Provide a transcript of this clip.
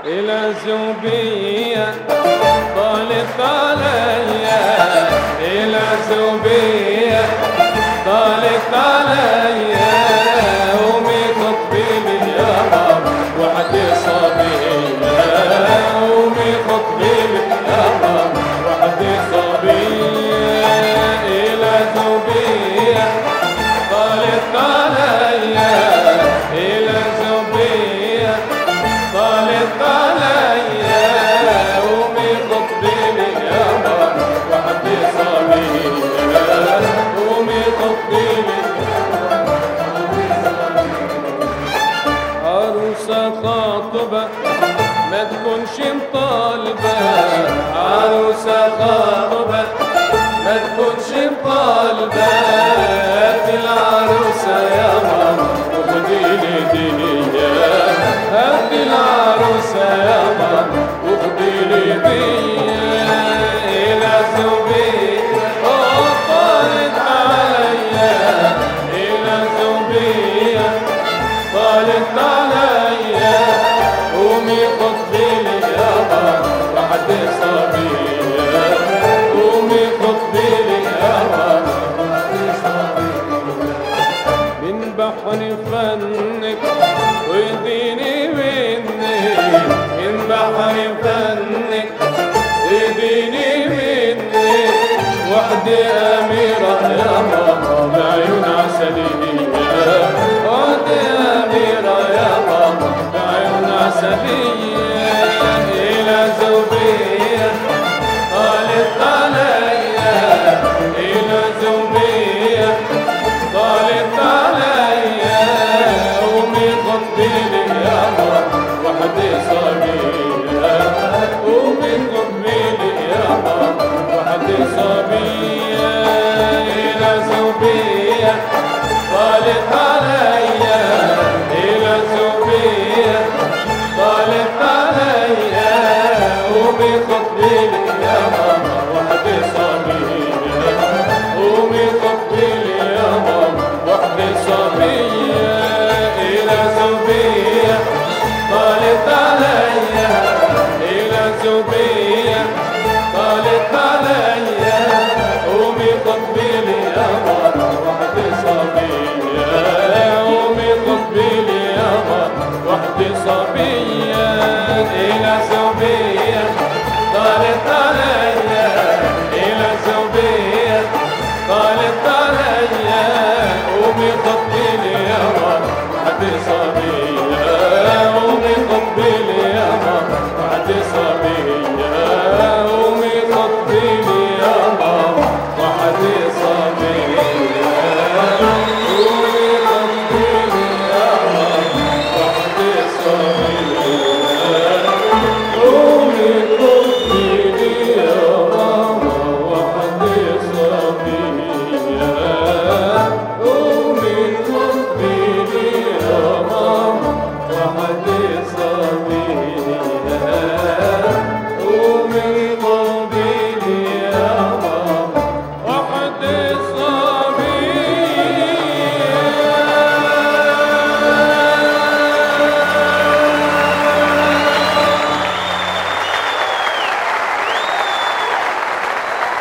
إلى زوبية طالت عليا، إلى زوبية طالت عليا، قومي خطبي لي يا ماما وحدي صبية، قومي خطبي لي يا ماما وحدي صبية. إلى زوبية طالت عليا، إلى زوبية طالت عليا، قومي خطبي لي يا ماما وحدي صبية، قومي خطبي لي عروسة خاطبة ما تكونش مطالبة، عروسة خاطبة ما تكونش مطالبة، هاتي العروسة يا ماما وخدي لي دنيا، هاتي العروسة يا ماما وخدي لي دنيا. إلى زوبية طالت عليا، إلى زوبية طالت عليا، قومي خطبي لي يا ماما وحدي صبية، قومي خطبي لي يا ماما وحدي صبية. من بحر فنك ويديني منك، من بحر فنك ويديني منك، وحدي أميرة يا ماما بعيون عسلية، وحدي أميرة يا ماما بعيون عسلية. إلى زوبية طالت عليا، إلى زوبية طالت عليا، قومي خطبي لي يا ماما وحدي صبية، قومي خطبي لي يا ماما وحدي صبية. إلى زوبية طالت عليا، إلى زوبية طالت عليا، قومي خطبي لي يا ماما وحدي صبية، قومي خطبي لي يا ماما وحدي صبية. إلى زوبية طالت عليا، إلى زوبية